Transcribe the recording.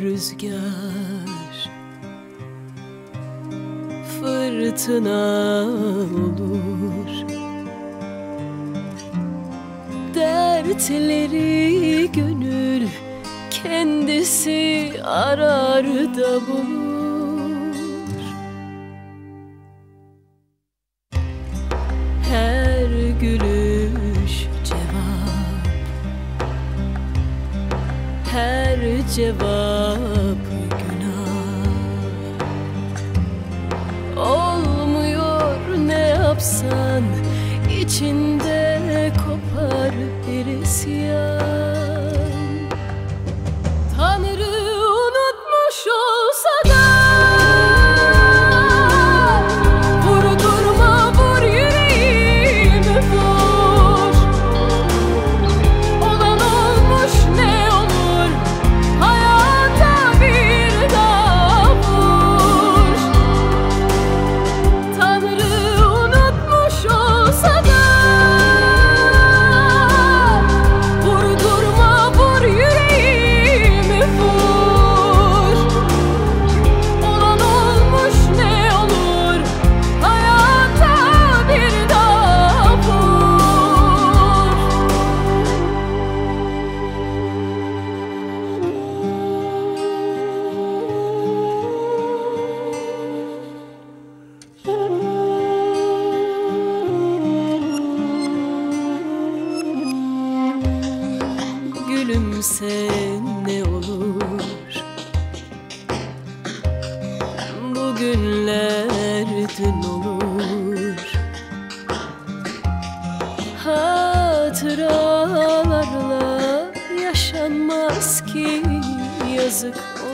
rüzgar fırtına olur. Dertleri gönül kendisi arar da bulur. Her gülüş cevap, her cevap günah. Olmuyor ne yapsan, içinde kopar bir isyan. Tanrı unutmuş olsa da vurdurma, vur yüreğimi vur. Olan olmuş ne olur, hayata bir daha vur. Tanrı unutmuş olsa da vurdurma, vur yüreğimi vur. Olan olmuş ne olur, hayata bir daha vur. Gülümse ne olur, bugünler dün olur. Hatıralarla yaşanmaz ki, yazık